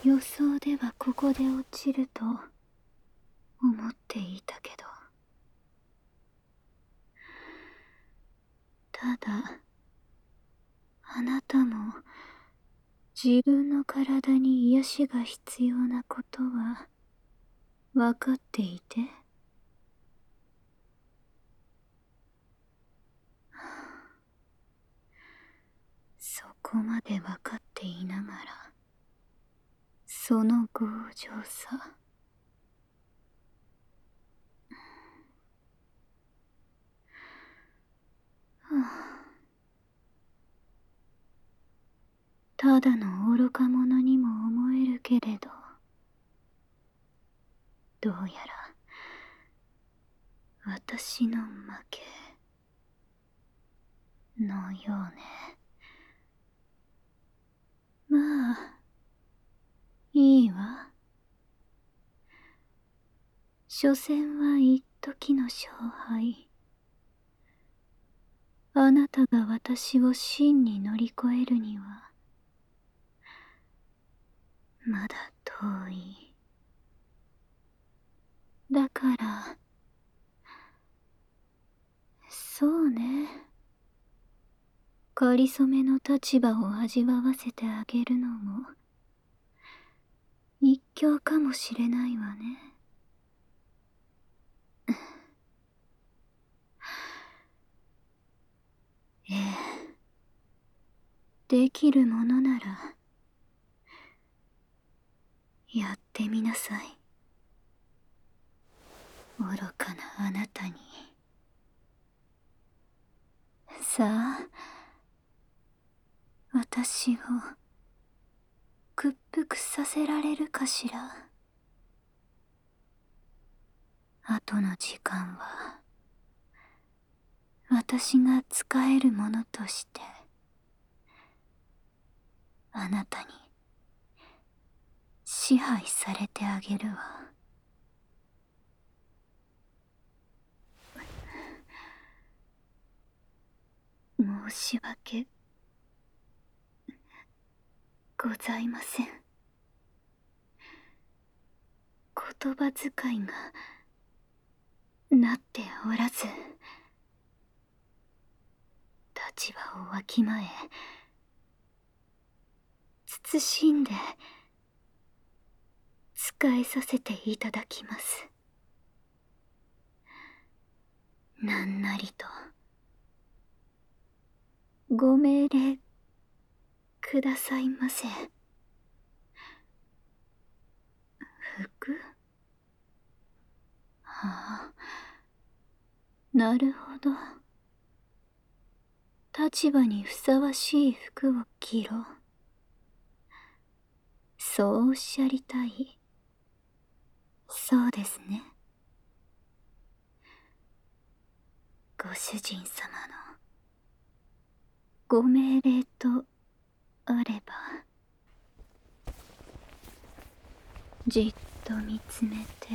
予想ではここで落ちると思っていたけど、ただあなたも自分の体に癒しが必要なことは分かっていて、そこまで分かっていながら、その強情さ。ただの愚か者にも思えるけれど、どうやら私の負けのようね。まあいいわ。所詮は一時の勝敗。あなたが私を真に乗り越えるにはまだ遠い。だからそうね、かりそめの立場を味わわせてあげるのも一興かもしれないわね。ええ、できるものならやってみなさい。愚かなあなたに。さあ、私を屈服させられるかしら。後の時間は私が使えるものとしてあなたに支配されてあげるわ。申し訳ございません。言葉遣いがなっておらず、立場をわきまえ慎んで仕えさせていただきます。なんなりとご命令くださいませ。服？はあ、なるほど。立場にふさわしい服を着ろ。そうおっしゃりたい。そうですね。ご主人様のご命令とあれば。じっと見つめて、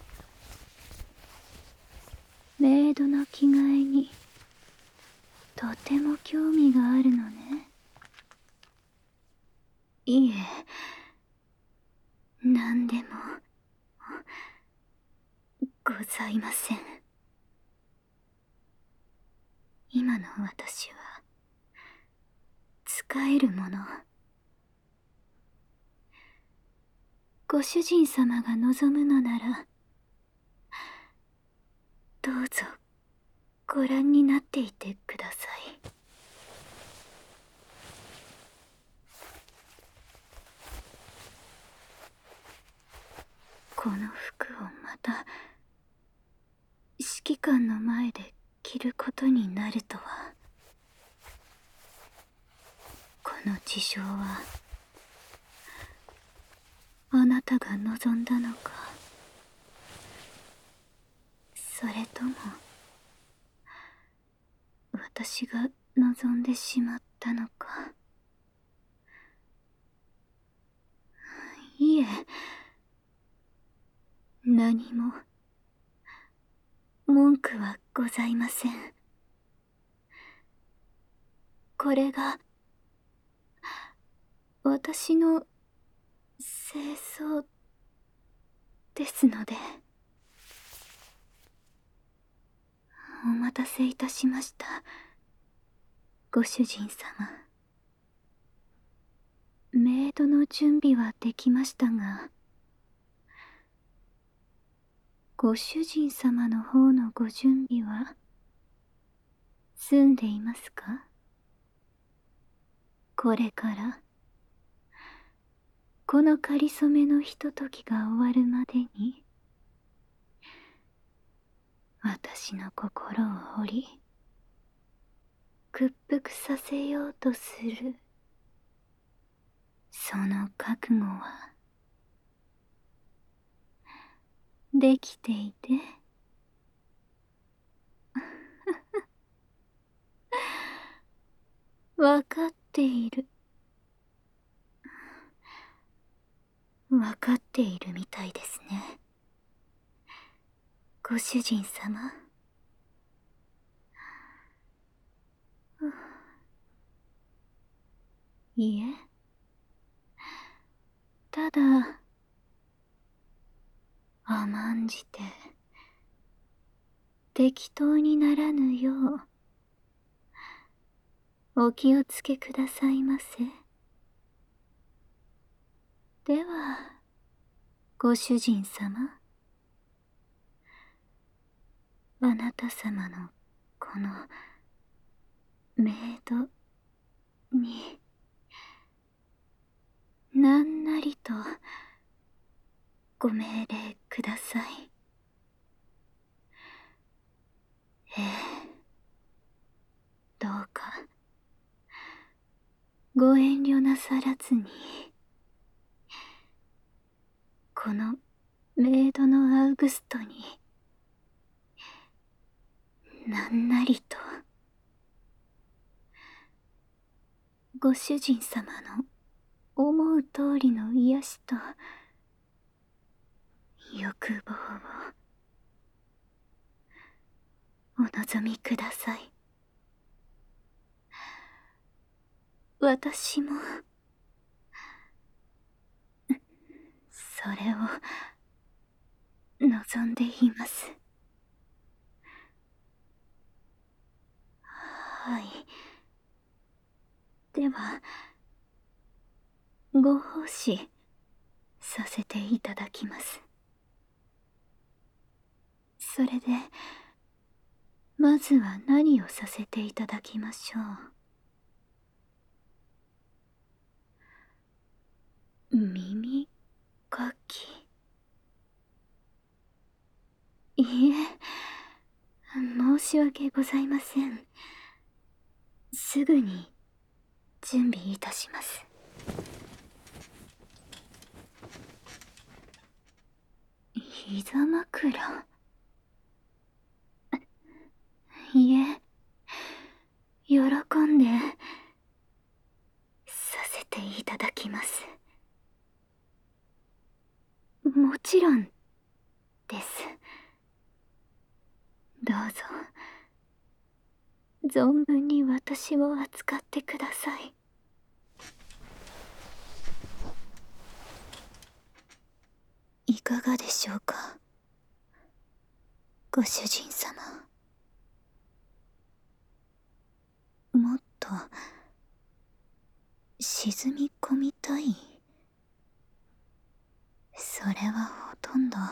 メイドの着替えにとても興味があるのね。いえ、何でもございません。今の私は使えるもの。ご主人様が望むのならどうぞご覧になっていてください。この服をまた指揮官の前で着ることになるとは。この事象はあなたが望んだのか、それとも私が望んでしまったのか。いえ、何も文句はございません。これが私の清掃ですので。お待たせいたしました、ご主人様。メイドの準備はできましたが、ご主人様の方のご準備は済んでいますか？これからこのかりそめのひとときが終わるまでに、私の心を掘り屈服させようとする、その覚悟はできていてわかっている。わかっているみたいですね、ご主人様。いえ、ただ甘んじて適当にならぬようお気をつけくださいませ。ではご主人様、あなた様のこのメイドになんなりとご命令ください。ええ、どうかご遠慮なさらずに、このメイドのアウグストになんなりとご主人様の思う通りの癒しと欲望をお望みください。私もそれを望んでいます。はい。ではご奉仕させていただきます。それでまずは何をさせていただきましょう。耳かき。いいえ、申し訳ございません。すぐに準備いたします。膝枕。いえ、喜んでさせていただきます。もちろんです。どうぞ存分に私を扱ってください。いかがでしょうか、ご主人様。もっと沈み込みたい？それはほとんど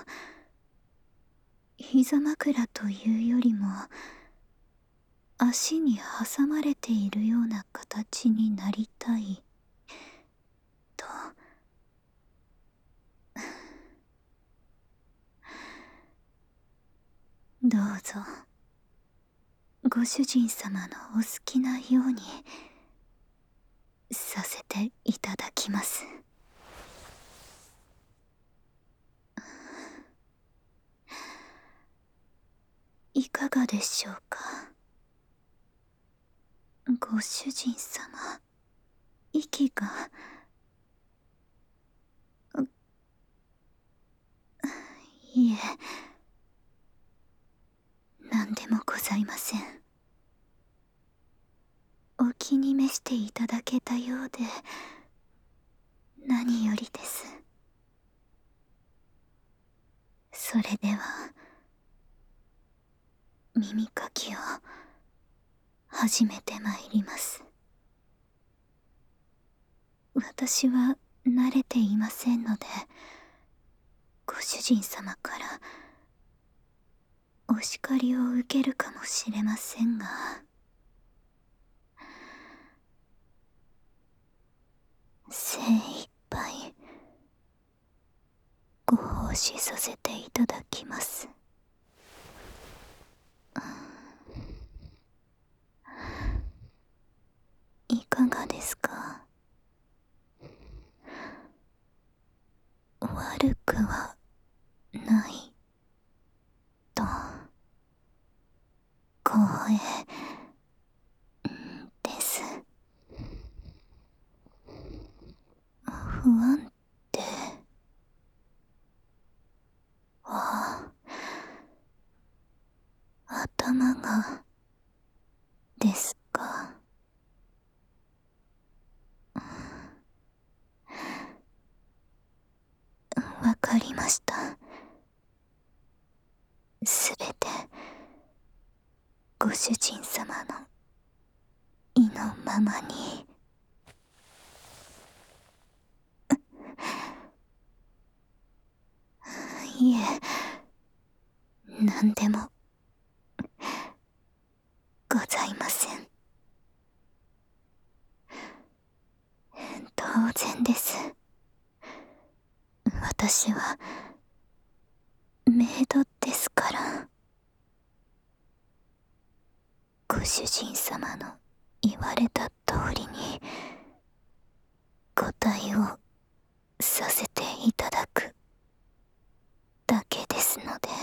膝枕というよりも足に挟まれているような形になりたいと。どうぞご主人様のお好きなようにさせていただきます。いかがでしょうか、ご主人様。息がいえ、何でもございません。お気に召していただけたようで何よりです。 れでは耳かきを始めてまいります。私は慣れていませんので、ご主人様からお叱りを受けるかもしれませんが、精一杯ご奉仕させていただきます。いかがですか？悪くはないと光栄です。不安定は頭がですか？わかりました。すべてご主人様の意のままに。いえ、何でもございません。当然です。私はメイドですから。ご主人様の言われた通りにご対応させていただくだけですので。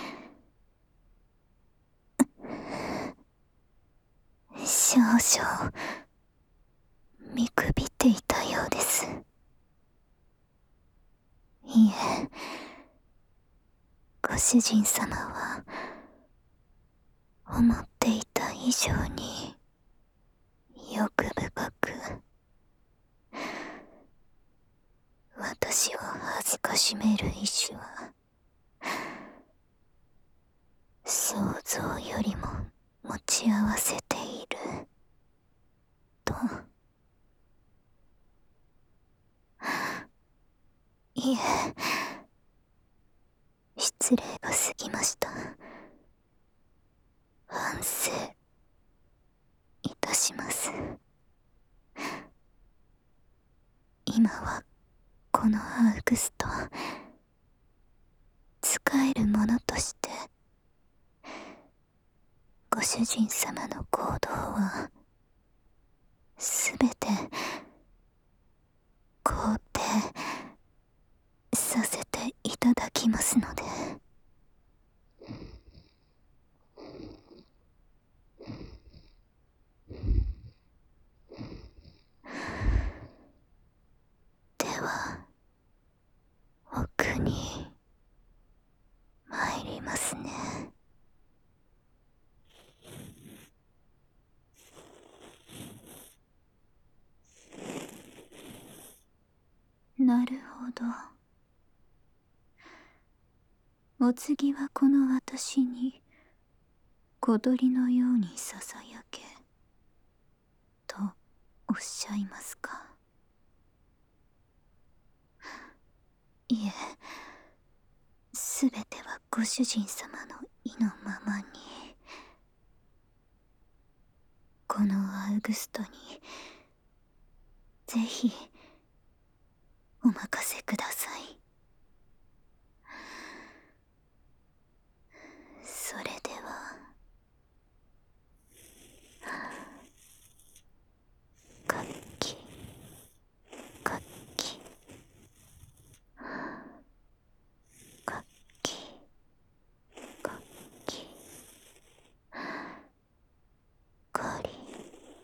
少々見くびっていたようです。いえ、ご主人様は思っていた以上に欲深く、私を恥ずかしめる意志は想像よりも持ち合わせていると。いえ、失礼が過ぎました。反省いたします。今はこのアウグスト、使えるものとしてご主人様の行動はすべて肯定させていただきますので。では奥に参りますね。なるほど。お次はこの私に小鳥のようにささやけとおっしゃいますか？いえ、すべてはご主人様の意のままに。このアウグストにぜひお任せください。それでは、楽器楽器楽器楽器、ガリ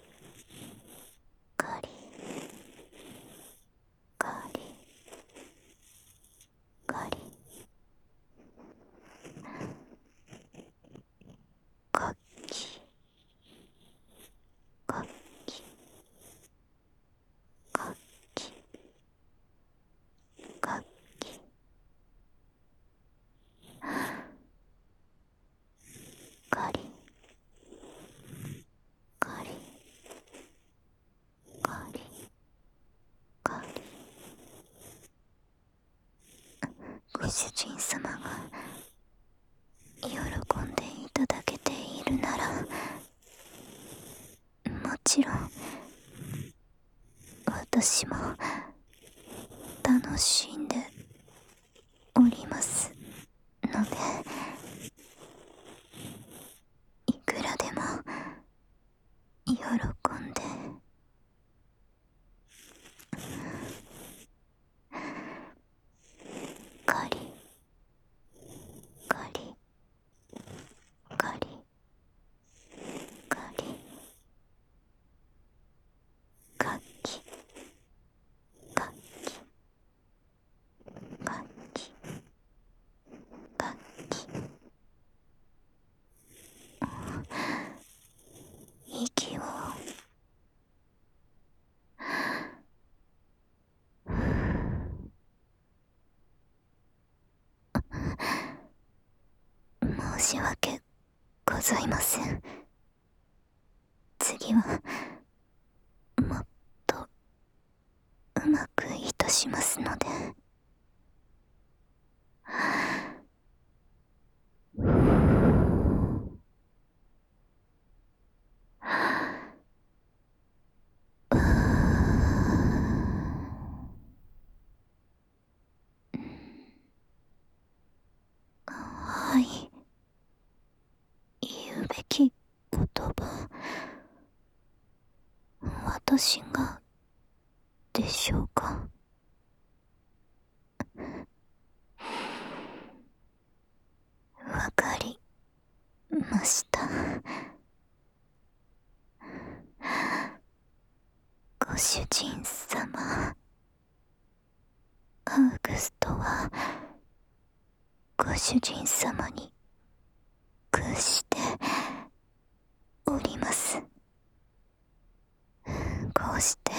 ガリガリ主人様が喜んでいただけているなら、もちろん私も楽しんでおりますので、いくらでも喜んでカリカリカリカリカキカキカキカキ、息を申し訳ございません。次はもっとうまくいたしますので。はい、言うべき言葉、私がでしょうか。わかりました。ご主人様、アウグストはご主人様に屈しております。こうして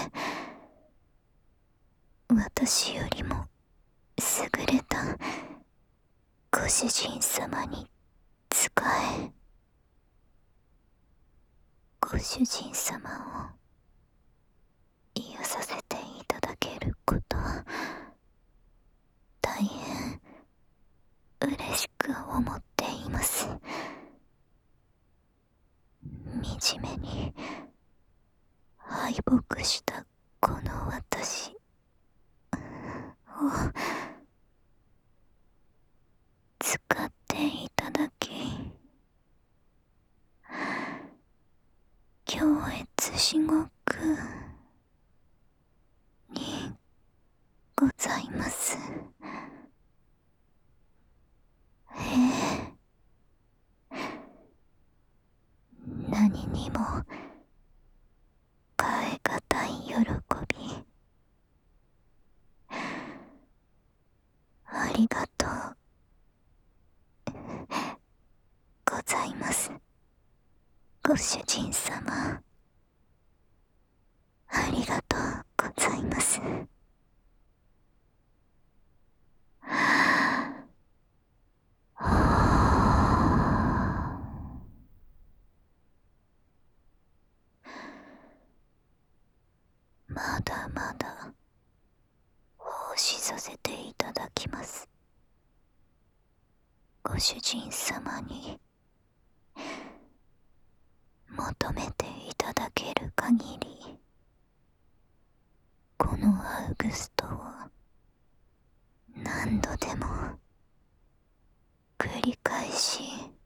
私よりも優れたご主人様に仕え、ご主人様を癒させていただけることは大変嬉しく思っています。惨めに敗北したこの私を使っていただき、強越至極にございます。何にも代え難い喜び、ありがとうございます、ご主人様。ありがとうございます。まだまだ奉仕させていただきます。ご主人様に求めていただける限り、このアウグストを何度でも繰り返し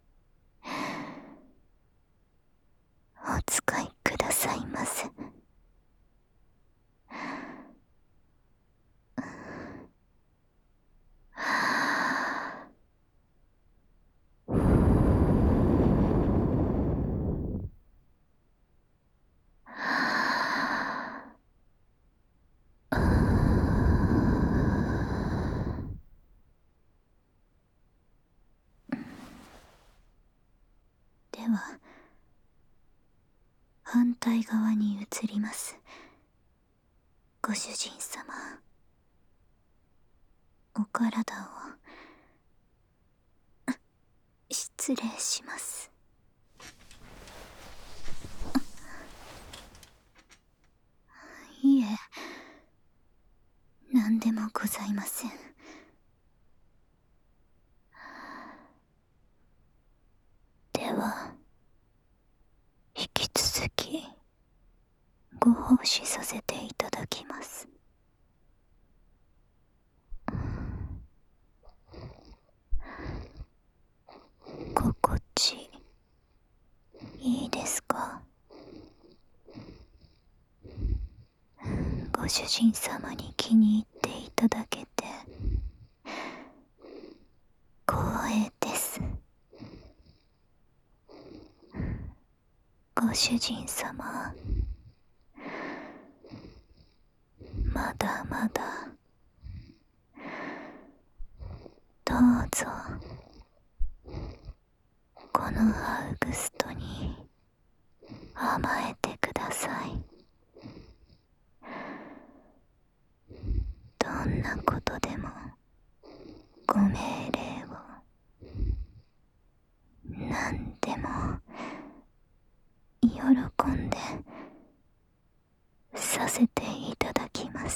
お使いくださいませ。では反対側に移ります。ご主人様、お体を失礼します。いえ、何でもございません。 ご主人様に気に入っていただけて光栄です。ご主人様、まだまだどうぞこのアウグストに甘えてください。どんなことでもご命令を何でも喜んでさせていただきます。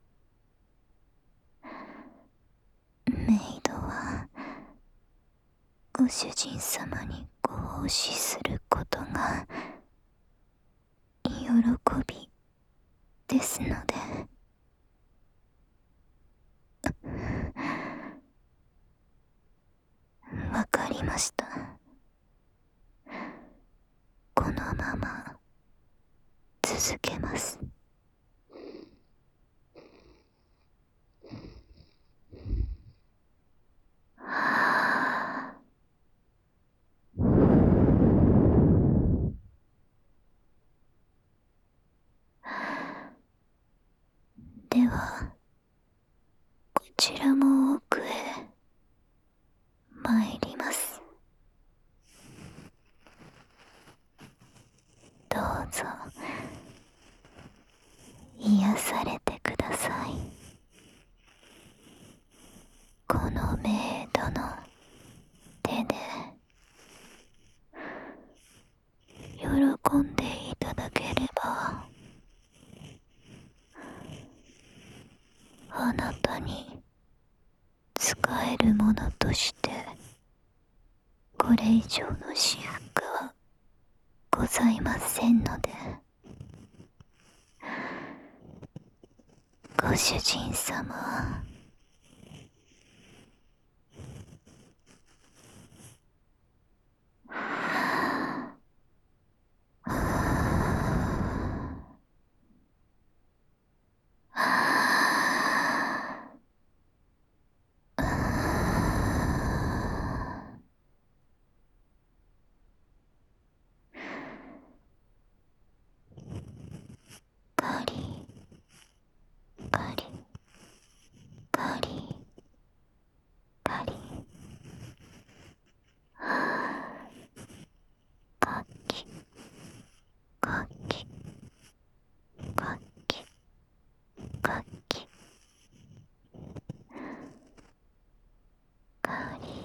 メイドはご主人様にご奉仕することが喜びですので。わかりました。このまま続けます。ではこちらも奥へ参ります。どうぞ癒されてください。このメイドの手で喜んでいただければ、あなたに使えるものとしてこれ以上の私服はございませんので。ご主人様、カリカリカリカリ、カキカキカキカキ、カリ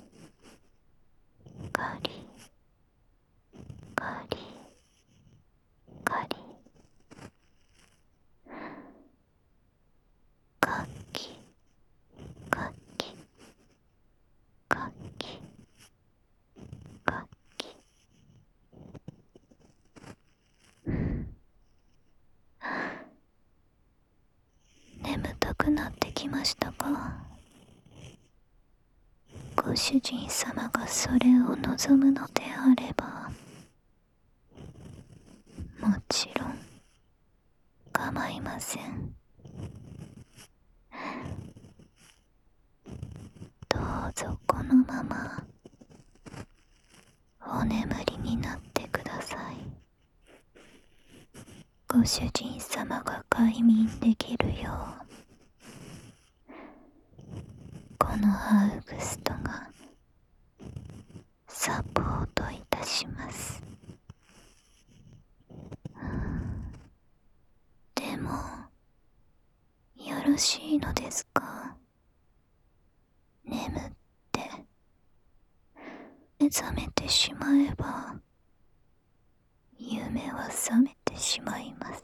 カリカリカリ、カキカキカキカキ。眠たくなってきましたか？ご主人様がそれを望むのであれば、もちろん構いません。どうぞこのままお眠りになってください。ご主人様が快眠できるよう、このアウグストがサポートいたします。でもよろしいのですか？眠って目覚めてしまえば夢は覚めてしまいます。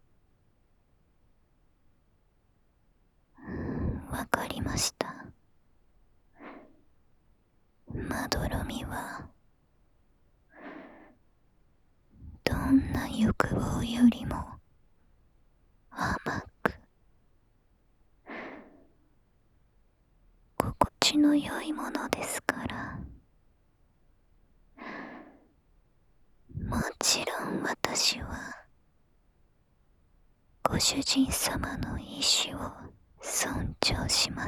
わかりました。まどろみはどんな欲望よりも甘く心地の良いものですから。もちろん私はごご主人様の意志を尊重します。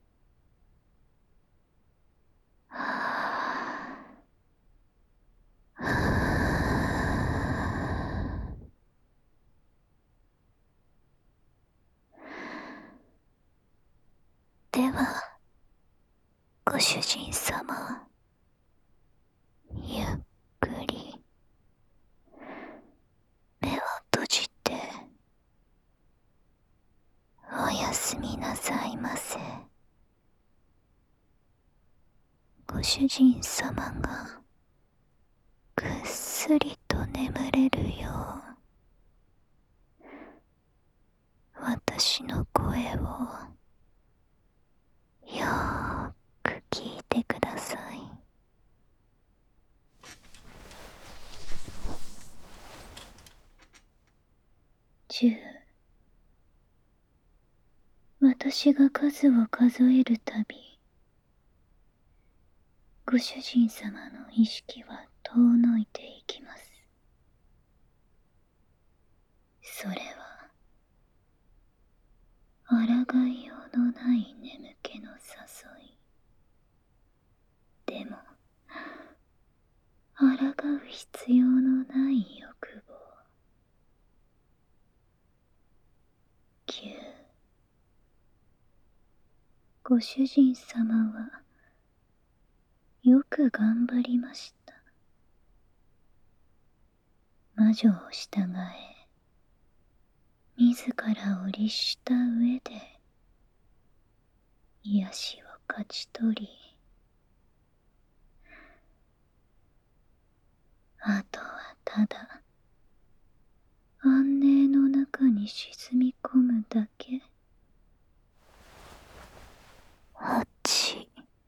では、ご主人様、ゆっくり目を閉じておやすみなさいませ。ご主人様がぐっすりと眠れるよう、私の声をよーく聞いてください。10、私が数を数えるたび、ご主人様の意識は遠のいていきます。それは、抗いようのない眠気の誘い。でも、抗う必要のない欲望。9、ご主人様は、よく頑張りました。魔女を従え、自らを律した上で、癒しを勝ち取り、あとはただ、安寧の中に沈み込むだけ。8、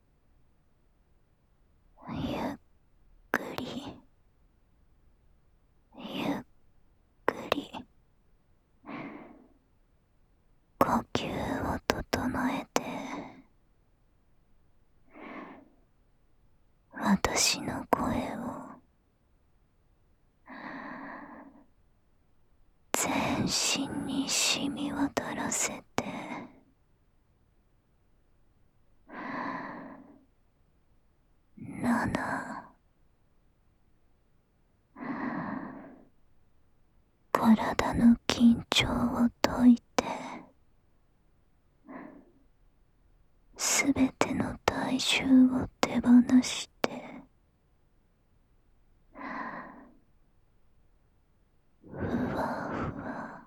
ゆっくり、ゆっくり、呼吸を整えて、私の声を全身に染み渡らせて、7、体の緊張を解いて、すべての体重を手放して、ふわふわ、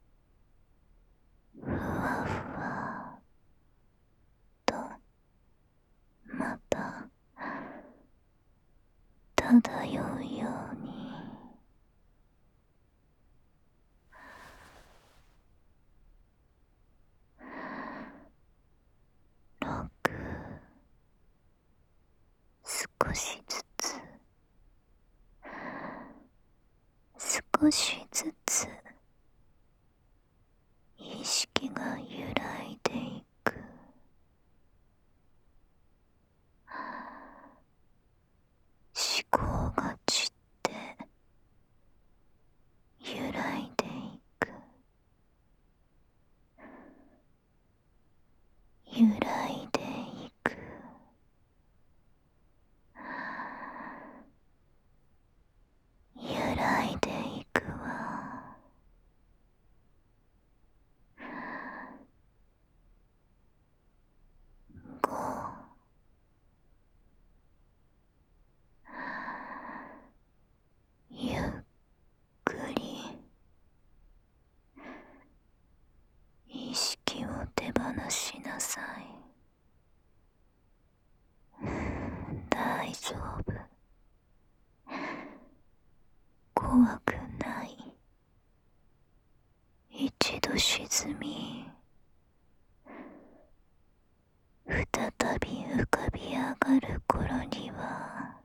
ふわふわと、また漂うように。6、少しずつ、少しずつ、意識が揺らいでいく。思考が散って揺らいでいく。揺らいでいく。揺らいでいくわ。5、ゆっくり意識を手放しなさい。大丈夫。怖くない。一度沈み、再び浮かび上がる頃には、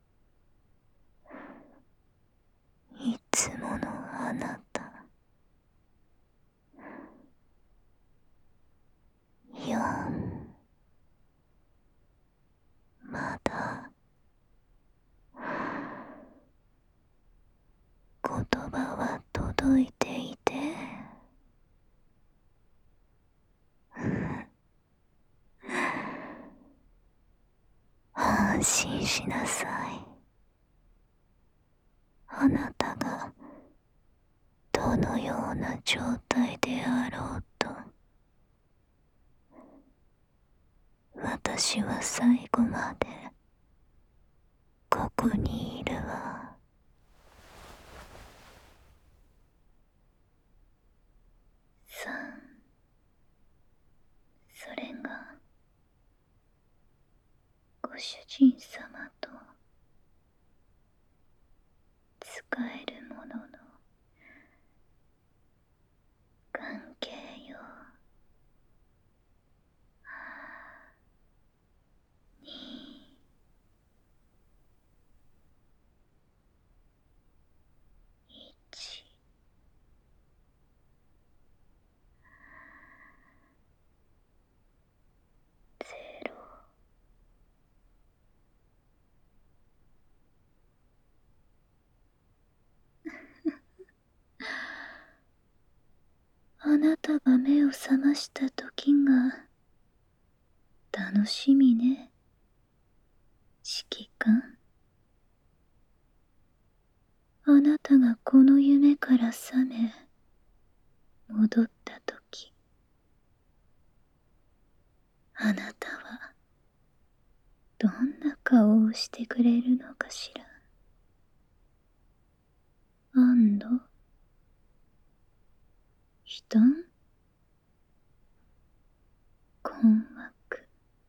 いつものあなた。4、 安心しなさい。あなたがどのような状態であろうと、私は最後までここにいるわ。さあ、それがご主人様と使えるものの関係よ。に1。0。あなたが目を覚ました時が楽しみね、指揮官。あなたがこの夢から覚め戻った時、あなたはどんな顔をしてくれるのかしら。安堵、悲嘆、困惑。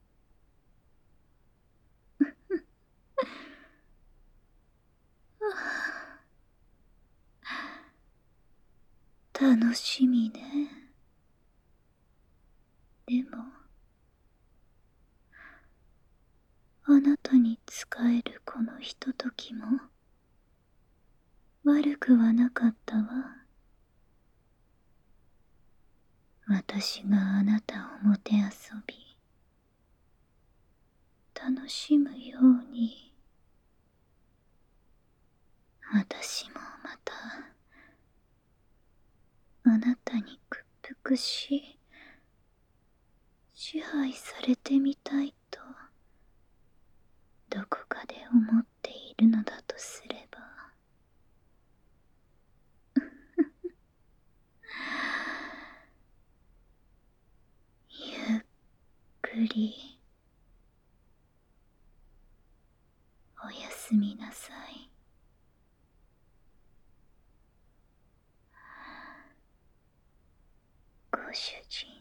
楽しみね。でもあなたに仕えるこのひとときも悪くはなかったわ。私があなたをもてあそび楽しむように、私もまたあなたに屈服し支配されてみたいとどこかで思っているのだとすれば、ゆっくりおやすみなさい。ご主人。